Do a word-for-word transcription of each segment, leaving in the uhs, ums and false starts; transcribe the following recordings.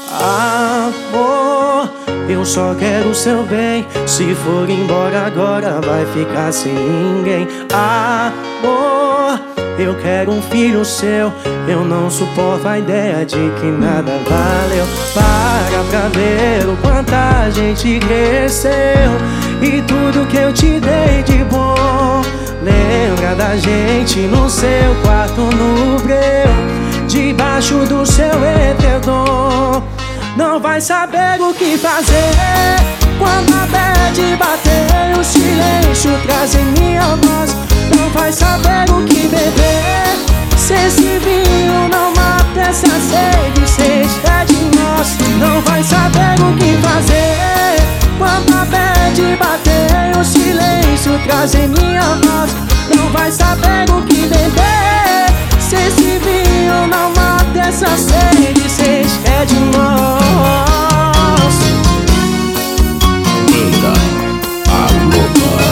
Amor, eu só quero o seu bem. Se for embora agora vai ficar sem ninguém. Amor, eu quero um filho seu. Eu não suporto a ideia de que nada valeu. Para pra ver o quanto a gente cresceu e tudo que eu te dei de bom. Lembra da gente no seu quarto no breu, debaixo do seu edredom. Não vai saber o que fazer quando a bad bater, o silêncio traz em minha voz. Não vai saber o que beber, se esse vinho não mata essa sede, seja de nós. Não vai saber o que fazer quando a bad bater, o silêncio traz em minha voz. Não vai saber o que beber, se esse vinho não mata essa sede, seja de nós. Banda Aloba.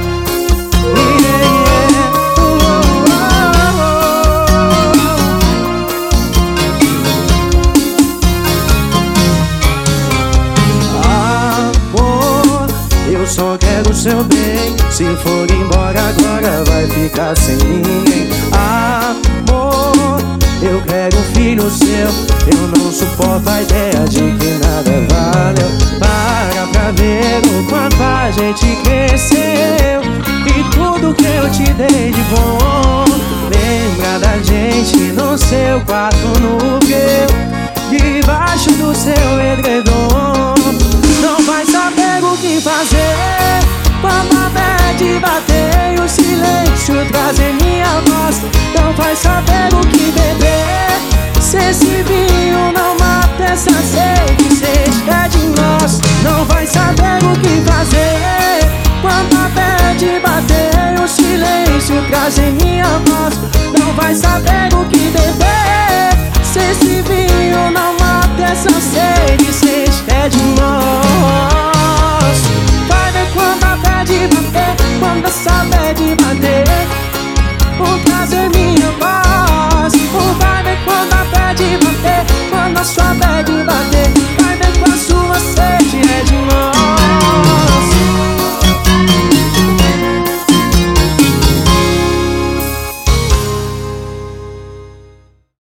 Amor, eu só quero o seu bem. Se for embora agora vai ficar sem ninguém. Amor, eu quero um filho seu. Eu não suporto a ideia de que nada valeu. Para pra ver o quanto a gente cresceu e tudo que eu te dei de bom. Lembra da gente no seu quarto no breu, debaixo do seu edredom. Não vai saber o que fazer quando a bad bater e o silêncio traz em minha voz. Não vai saber o que beber, se esse vinho não mata essa sede, seja de nós. Não vai saber o que fazer quando a bad bater e o silêncio traz em minha voz. Não vai saber o que beber, se esse vinho não mata essa sede, seja de nós. Vai ver quando a bad bater, quando essa bad bater,